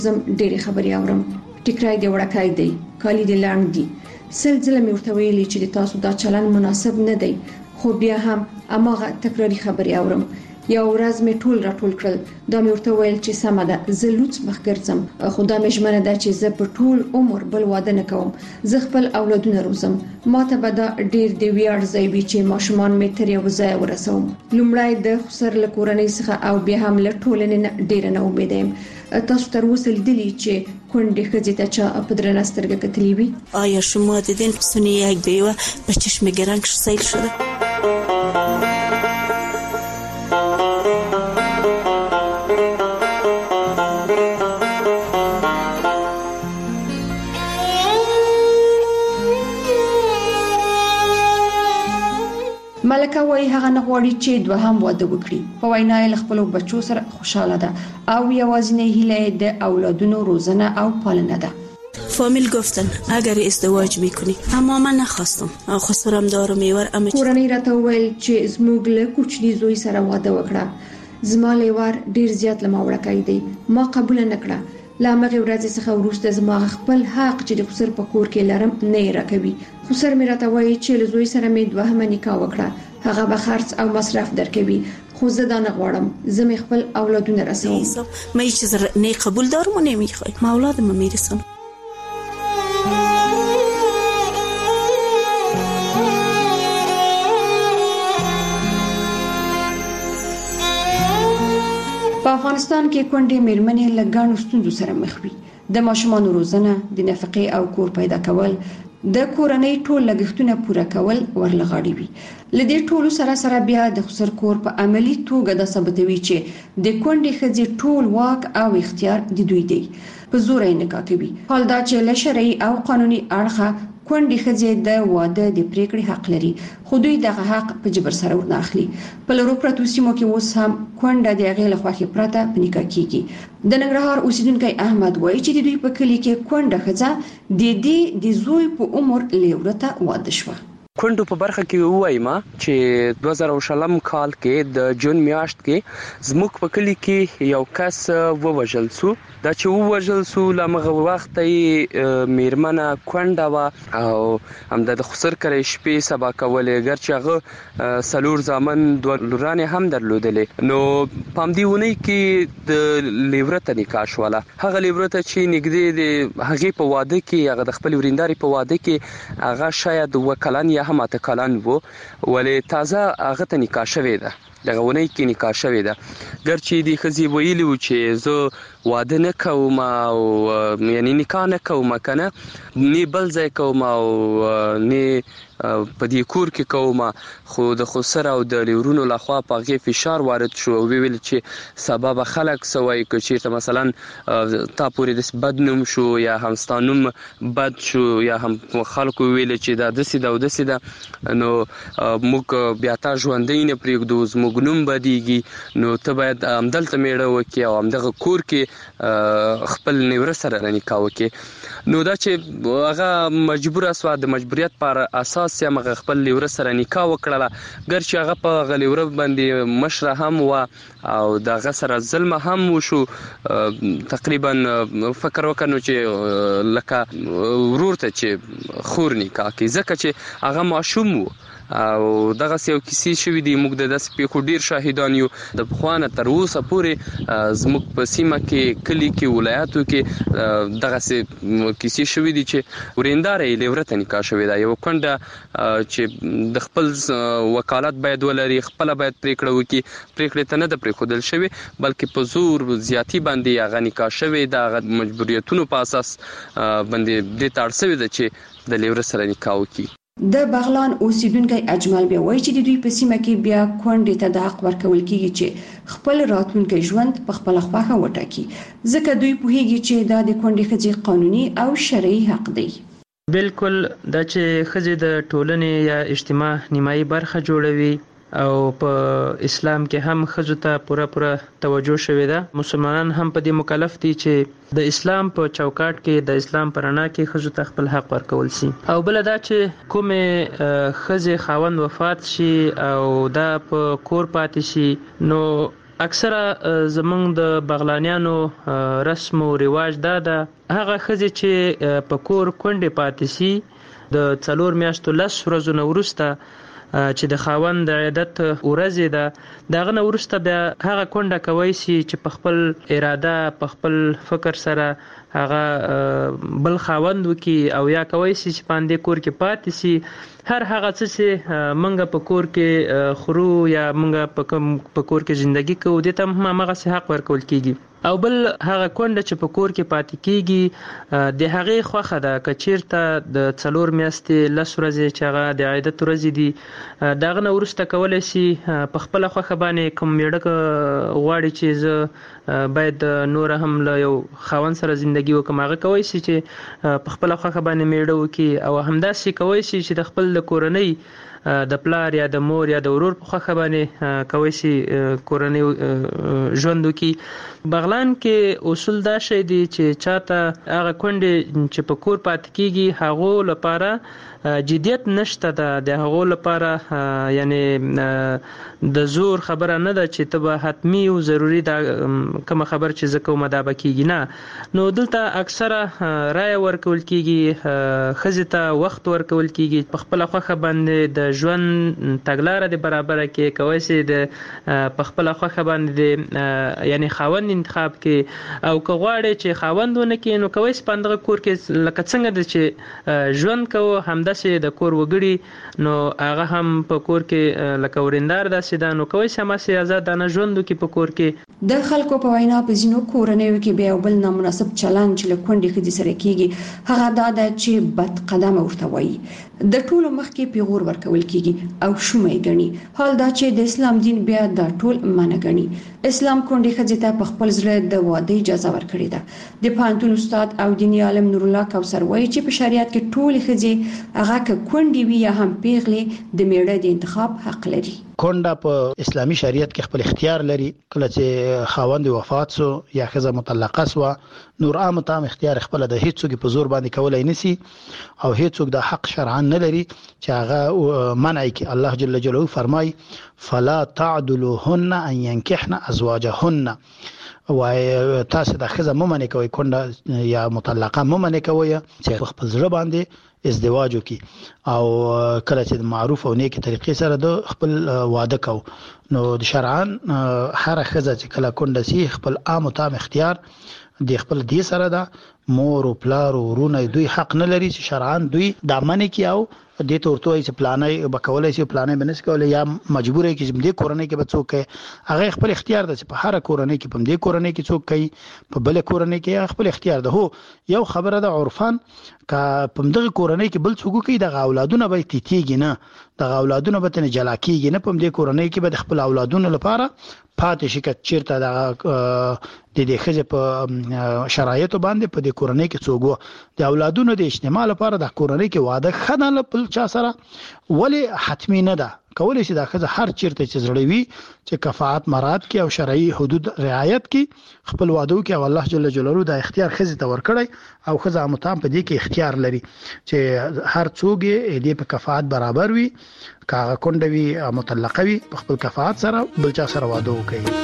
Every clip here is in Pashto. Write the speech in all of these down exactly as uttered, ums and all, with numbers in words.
زم ډېری خبري اورم ټیکرای دی وړکای دی کالی دی لاند دی سلسله مې ورته ویلي چې تاسو دا چلن مناسب نه دی خو بیا هم اماغه تکراری خبري اورم یو ورځ مې ټول راټول کړل دا مې ورته ویل چې سم ده زه لوڅ مخ ګرځم خو دا مې ژمنه ده چې زه په ټول عمر بل واده نه کوم زه خپل اولادونه روزم ماته به دا ډیر دی ویاړ ځای وي چې ماشومان مې تر یو ځای ورسوم لومړی د خسر له کورنۍ څخه او بیا هم له ټولنې نه ډیر نه امید یم تاسو تر اوسه لیدلی چې کونډې ښځې ته چا په درنه سترګه کتلې وي آیا شما دیدین سنی یک بیوه به چشم گرنگ سیل شده؟ ملکه وایي هغه نه غواړي چې دوهم واده وکړي په وینا یې خپل بچو سره خوشاله ده او یوازینی هیله د اولادونو روزنه او پالنه ده فامیل گفتن اگر ازدواج میکنی اما من نخواستم خسرم دارو میور اما کورنۍ راته ویل چې زموږ له کوچني زوی سره واده وکړه زما لیوار ډیر زیات لمه وړکای دی ما قبول نه کړه لامغه ورځ څخه وروسته زما خپل حق چې د خسر په کور کې لرم نه راکوي خسر مې راته وایي چې له زوی سره مې دوهمه نکاح وکړه هغه به خرڅ او مصرف درکوي خو زه دا نه غواړم زه مې خپل اولادونه رسوم مې چې نه قبول دارم و نمیخوای ما اولادم میرسونم په افغانستان کې کونډې میرمنې له ګڼو ستونزو سره مخ وي د ماشومانو روزنه د نفقې او کور پیدا کول د کورنۍ ټول لګښتونه پوره کول ورلغاړي وي لدې ټولو سره سره بیا د خسر کور په عملی توګه د ثابتوي چې د کونډې ښځې ټول واک او اختیار د دوی دی په زور یې نکاح کوي حال دا چې له شرعي او قانوني اړخه کونډې ښځې د واده د پریکړې حق لري خو دوی دغه حق په جبر سره ورنه اخلي په لورو پرتو سیمو کې اوس هم کونډه د هغې له خوښې پرته په نکاح کیږي د ننګرهار اوسیدونکی احمد وایي چې د دوی په کلي کې کونډه ښځه د دې د زوی په عمر لیورته واده شوه کونډو په برخه کې وایم چې دوه زره شلم کال کې د جون میاشت کې زموږ په کلی کې یو کس ووژل شو دا چې ووژل شو لمغه وخت یې میرمنه کونډه و او هم د خسر کرے شپې سبا کولې ګرچې هغه سلور زامن دوه لورانې هم درلودلې نو پام دیونه کې د لیورته نکاح شوله هغه لیورته چې نګدې د هغه په واده کې هغه د خپل ورینداري په واده کې هغه شاید وکلان یا هم اتکلان وو ولې تازه هغه ته نکاح شوې ده دغه ونی کې نکاح شوې ده ګرچې د خزي ویلي و چې زه واده نه کوم او یعنی نکاح نه کوم کنه نه بل ځای کوم او نه په دې کور کې کوم خو د خسر او د لیورونو لخوا په غي فشار وارد شو ویل چې سبب خلک سوي چې مثلا تا پورې د بدنوم شو یا همستانوم بد شو یا هم خلکو ویل چې دا د سیده او د سیده نو موږ بیا تا ژوندۍ نه پرېږدو زموږ نوم بدیږي نو ته باید همدلته میړه وکړي او همدغه کور کې خپل نیوره سره نکاح وکړي نو دا چې هغه مجبور اسوا د مجبوریت پر اساس چې هغه خپل لیوره سره نکاح وکړه ګرچې هغه په غلیوره باندې مشره هم و او دغه سره ظلم هم وشو تقریبا فکر وکړو چې لکه ورور ته چې خور نکاح کوي ځکه چې هغه معشوم وو او دغه یو کیسې شوې دي موږ د داسې پیښو ډیر شاهدان یو د بخوانه تر اوسه پورې زموږ په سیمه کې کلی کې ولایتو کې دغه کیسې شوې دي چې وریندارې لیورته نکاح شوې ده یو کونډه چې د خپل وکالت باید ولري خپل باید پریکړه وکړي پریکړه ته نه د پریښودل شوی بلکې په زور زیاتی باندې هغه نکاح شوې ده مجبوریتونو په اساس باندې د تړسوي ده چې د لیور سره نکاح وکړي د بغلان اوسیدونکو اجمل بیا وایي چې د دوی په سیمه کې بیا کونډې ته د حق ورکول کیږي چې خپل راتلونکي ژوند په خپل خواخه وټاکي ځکه دوی پوهیږي چې دا د کونډې ښځې قانوني او شرعي حق دی بالکل دا چې ښځې د ټولنې یا اجتماع نیمایي برخه جوړوي او په اسلام کې هم ښځو ته پوره پوره توجه شوې ده مسلمانان هم په دې مکلف دي چې د اسلام په چوکاټ کې د اسلام پرانا کې ښځو ته خپل حق ورکول شي او بل دا چې کومه ښځې خاوند وفات شي او دا په کور پاتې شي نو اکثره زمونږ د بغلانیانو رسم او رواج دا ده هغه ښځې چې په کور کونډې پاتې سي د څلور میاشتو لس ورځو نه وروسته چې د خاوند د عدت ورځې ده دغه نه وروسته بیا هغه کونډه کوي سي چې په خپل اراده په خپل فکر سره هغه بل خاوند وکي او یا کوي سي چې باندې کور کې پاتې سي هر هغه څه چې منګه په کور کې خورو یا منګه په کور کې ژوندۍ کوو د ته هم هغه حق ورکول کیږي او بل هغه کونډه چې په کور کې پاتې کیږي د هغې خوخه ده که چیرته د څلور میاشتې لس ورځې چې هغه د عدت ورځې دي دغه نه وروسته کولی شي په خپله خوښه باندې کوم میړه غواړي چې زه باید نوره هم له یو خاوند سره زندگی وکړم هغه کولی شي چې په خپله خوښه باندې میړه وکړي او همداسې کولی شي چې د خپل د کورنۍ د پلار یا د مور یا د ورور په خوښه باندې کولی شي کورنۍ ژوند وکړي بغلان کې اصول دا شی دی چې چاته هغه کونډې چې په کور پاتې کیږي هغو لپاره جدیت نشته ده د هغو لپاره یعنی د زور خبره نه ده چې ته به حتمی او ضروری دا کوم خبر چې زه کوم دا به کیږي نه نو دلته اکثره رای ورکول کیږي ښځې ته وخت ورکول کیږي په خپله خوښه باندې د ژوند تګلاره د برابره کې کولی شي د په خپله خوښه باندې یعنی خاوند انتخاب کې او که غواړي چې خاوند ونه کړي نو کولی شي په همدغه کور کې لکه څنګه ده چې ژوند کوو همداسې د کور وګړي نو هغه هم په کور کې لکه ورندار داسې ده نو کولی شي هماسې ازادانه ژوند وکړي په کور کې د خلکو په وینا په ځینو کورنیو کې بیا بل نامناسب چلند چې له کونډې ښځې سره کیږي هغه دا ده چې بد قدمه ورته وایي د ټولو مخکې پیغور ورکول کیږي او شومه یې ګڼي حال دا چې د اسلام دین بیا دا ټول منع ګڼي اسلام کونډې ښځې ته په خپل زړه د واده اجازه ورکړې ده د پوهنتون استاد او دیني عالم نور الله کوثر وایي چې په شریعت کې ټولې ښځې هغه که کونډې وي یا هم پیغلې د میړه د انتخاب حق لري کونډه په اسلامي شریعت کې خپل اختیار لري کله چې خاوند وفات سو یا ښځه مطلقه سو نور عام تام اختیار خپل د هیڅوک په زور باندې کولای نسی او هیڅوک د حق شرعاً نه لري چې هغه منع کی الله جل جلاله فرمای فلا تعدلوهن ان ينكحن ازواجهن وای تاسو د ښځه ممنه کوي کونډه یا مطلقه ممنه کوي چې خپل ځړ باندې ازدواج وکي او کله چې معروف او نیک طریقې سره د خپل واده کو نو د شرعاً هر ښځه چې کله کونډه سي خپل عام تام اختیار د خپل دې سره ده مور او پلار او ورونه دوی حق نه لري چې شرعاً دوی د منې کی او د تورته چې پلانې بکولای شي پلانې بنس کولای یا مجبور کی چې د کورنۍ کې به څوک هغه خپل اختیار ده چې په هر کورنۍ کې په دې کورنۍ کې څوک کوي په بل کورنۍ کې خپل اختیار ده هو یو خبره ده عرفان کا په دغه کورنۍ کې بل څوک کوي د اولادونو به تیتیږي نه د اولادونو به تنه جلا کیږي نه په دې کورنۍ کې به خپل اولادونو لپاره پاتې شي کچ چیرته د د دې خځه په شرایطو باندې په دې کورنۍ کې څوک د اولادونو د اجتماع لپاره د کورنۍ کې واده خنه په چا سره ولی حتمی نه ده کولی شي دا خځه هر چیرته چې زړوي چې کفاءت مراد کې او شرعي حدود رعایت کې خپل واده کې او الله جل جلاله دا اختیار خځه ته ورکړي او خځه متام په دې کې اختیار لري چې هر څوک دې په کفاءت برابر وي کاغه کونډه وي مطلقه وي په خپل کفاءت سره بل چا سره واده وکړي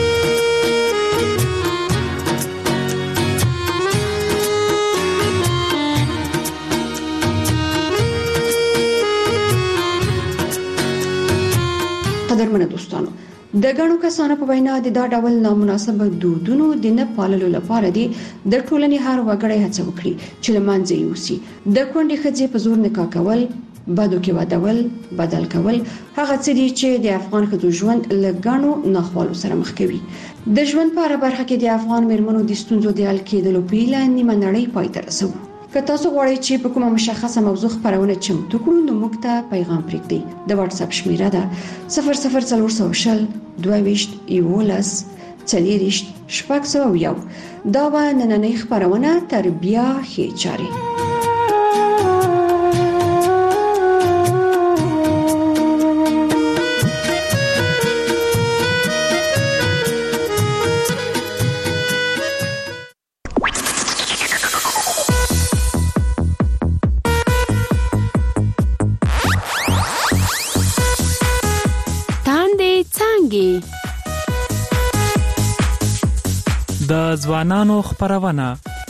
قدرمنه دوستانو د غنو کسانو په وینا د دا ډول نامناسب دودونو د نه پاللو لپاره دي د ټولنې هر وګړی هڅه وکړي چې لمانځي یوسي د کونډې ښځې په زور نکاح کول بدو کې ودول بدل کول هغه څه دي چې د افغان ښځو ژوند له غنو ناخوالو سره مخ کوي د ژوند په اړه برخه کې د افغان میرمنو د ستونزو د حل کېدلو په اړه نیمه نړۍ پای ته رسوي که تاسو غواړئ چې په کومه مشخصه موضوع خبرونه چمتو کړو نو موږ ته پیغام پرېږدئ د واتس اپ شمیره ده صفر صفر څلور سوه شل دوه ویشت یولس څلېرویشت شپږ سوه یو دا به نننۍ خبرونه تر بیا ښې چارې د ځوانانو خپرونه.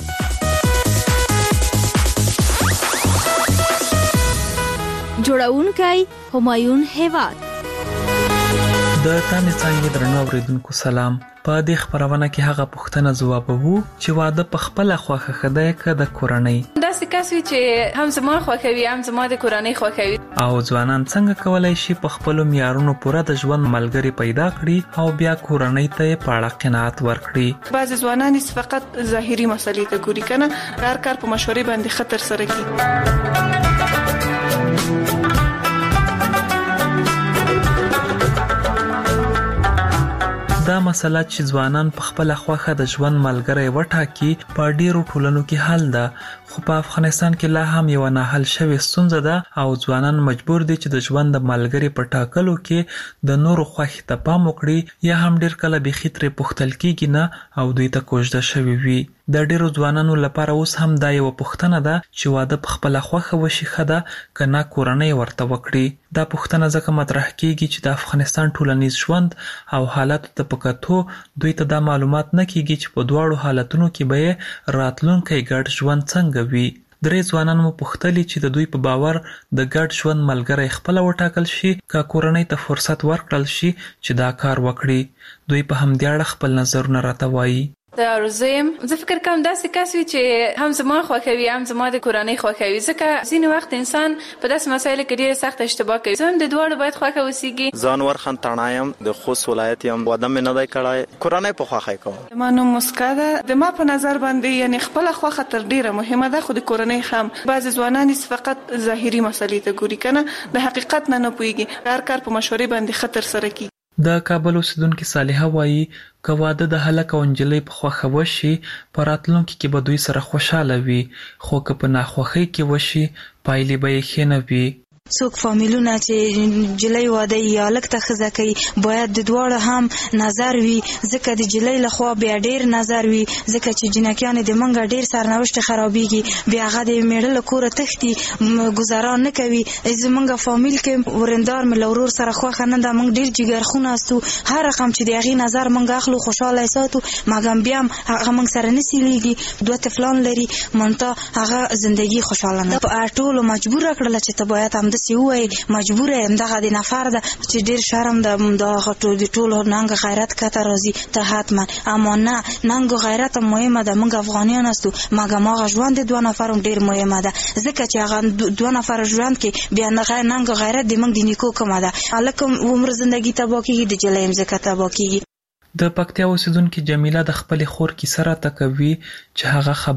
جوړونکی همایون هیواد. د تانې څنګه درنو اوریدونکو سلام. په دې خبرونه کې هغه پوښتنه ځوابوو چې واده په خپل خوخه خدای ک د کورنۍ داسې کس وي چې هم زما خوښوي هم زما د کورنۍ خوښوي. او ځوانان څنګه کولای شي په خپل معیارونو پوره د ژوند ملګری پیدا کړي او بیا کورنۍ ته په اړه قناعت ورکړي. بعض ځوانان فقط ظاهري مسلې ته ګوري کنه هر کار په مشورې باندې خطر سره کوي. دا مسله چې ځوانان په خپل خوخه د ژوند ملګری وټاکي په ډیرو ټولنو کې حل ده، خو په افغانستان کې لا هم یو نه حل شوی ستونزه ده او ځوانان مجبور دي چې د ژوند د ملګری په ټاکلو کې د نورو خوښې ته پام وکړي یا هم ډیر کله به خطرې پختل کېږي نه او دوی ته کوژده شوی وي. د ډیرو ځوانانو لپاره اوس هم دا یو پوښتنه ده چې واده په خپل خوخه وشي خده کنه کورنۍ ورته وکړي. دا پوښتنه ځکه مطرح کیږي چې د افغانستان ټولنیز ژوند او حالت ته پکاتو دوی ته دا معلومات نه کیږي چې په دواړو حالتونو کې به راتلونکي ګډ ژوند څنګه وي. درې ځوانان مو پوښتلي چې د دوی په باور د ګډ ژوند ملګری خپل وټاکل شي که کورنۍ ته فرصت ورکړل شي چې دا کار وکړي. دوی په همدې اړه خپل نظرونه راته وایي. د ارزویم زه فکر کوم داسې کس وي چې هم زما خوښوي هم زما د کورنۍ خوښوي، ځکه ځینې وخت انسان په داسې مسایلو کې ډېره سخت اشتباه کوي. زه هم د دواړو باید خوښه اوسېږي. زه انور خان تڼا یم، د خوست ولایت یم. واده مې نه دی کړی، کورنۍ په خوښه کوم. زما نوم مسکا ده. د ما په نظر باندې یعنې خپله خوښه تر ډېره مهمه ده، خو د کورنۍ هم. بعضې ځوانان فقط ظاهري مسلې ته ګوري کنه د حقیقت نه نه پوهېږي، هر کار په مشورې باندې خطر سره کوي. د کابل اوسیدونکي صالحه وایي که واده د هلک او نجلۍ په خوښه وشي په راتلونکي کې به دوی سره خوشحاله وي، خو که په ناخوښۍ کې وشي پایلې به یې ښې نه وي. څوک فامیلونه چې جلۍ واده یا لک ته خزه کوي باید د دواړو هم نظر وي، ځکه د جلۍ لخوا بیا ډیر نظر وي، ځکه چې جنکیان د منګه ډیر سرنوشت خرابېږي، بیا هغه د میړه له کوره تښتي گزاران نه کوي. زمونږ فامیل کې ورندار مې له ورور سره خوښه نه ده، موږ ډیر جګرخونه استو، هر رقم چې د هغې نظر موږ اخلو خوشحاله ساتو، مګم بیا هم هغه موږ سره نه سیلیږي. دوه طفلان لري منتها هغه زندگی خوشحاله نه. په ټولو مجبوره کړله چې ته باید همداسې ووایي مجبوره یم دغه د نفر ده چې ډېر شرم ده دغه د ټولو ننګ غیرت کته راځي ته حتما. اما نه ننګ غیرت هم مهمه ده، موږ افغانیان استو، مګم هغه ژوند د دوه نفر هم ډېر مهمه ده، ځکه چې هغه دوه نفر ژوند کې بیا ننګ غیرت د موږ د نیکو کومه ده. هلک عمر زندګي تباه کېږي، د جلۍ هم ځکه تباه کېږي. د پکتیا اوسیدونکي جمیله د خپلې خور کیسه راته کوي چې هغه